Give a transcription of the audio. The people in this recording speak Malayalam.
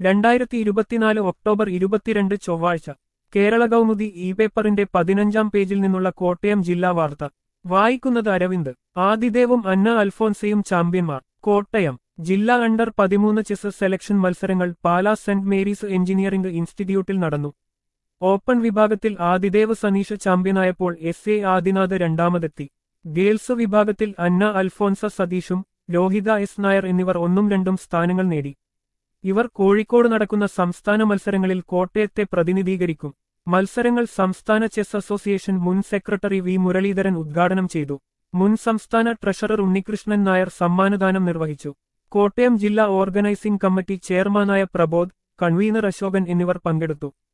2024 ഒക്ടോബർ 22 ചൊവ്വാഴ്ച കേരള കൗമുദി ഇ പേപ്പറിന്റെ 15-ാം പേജിൽ നിന്നുള്ള കോട്ടയം ജില്ലാ വാർത്ത വായിക്കുന്നത് അരവിന്ദ്. ആദിദേവും അന്ന അൽഫോൻസയും ചാമ്പ്യന്മാർ. കോട്ടയം ജില്ലാ അണ്ടർ 13 ചെസ് സെലക്ഷൻ മത്സരങ്ങൾ പാലാ സെന്റ് മേരീസ് എഞ്ചിനീയറിംഗ് ഇൻസ്റ്റിറ്റ്യൂട്ടിൽ നടന്നു. ഓപ്പൺ വിഭാഗത്തിൽ ആദിദേവ് സനീഷ് ചാമ്പ്യനായപ്പോൾ എസ് ആദിനാഥ് രണ്ടാമതെത്തി. ഗേൾസ് വിഭാഗത്തിൽ അന്ന അൽഫോൻസ സതീഷും രോഹിത എസ് നായർ എന്നിവർ 1-2 സ്ഥാനങ്ങൾ നേടി. ഇവർ കോഴിക്കോട് നടക്കുന്ന സംസ്ഥാന മത്സരങ്ങളിൽ കോട്ടയത്തെ പ്രതിനിധീകരിക്കും. മത്സരങ്ങൾ സംസ്ഥാന ചെസ് അസോസിയേഷൻ മുൻ സെക്രട്ടറി വി മുരളീധരൻ ഉദ്ഘാടനം ചെയ്തു. മുൻ സംസ്ഥാന ട്രഷറർ ഉണ്ണികൃഷ്ണൻ നായർ സമ്മാനദാനം നിർവഹിച്ചു. കോട്ടയം ജില്ലാ ഓർഗനൈസിംഗ് കമ്മിറ്റി ചെയർമാനായ പ്രബോധ്, കൺവീനർ അശോകൻ എന്നിവർ പങ്കെടുത്തു.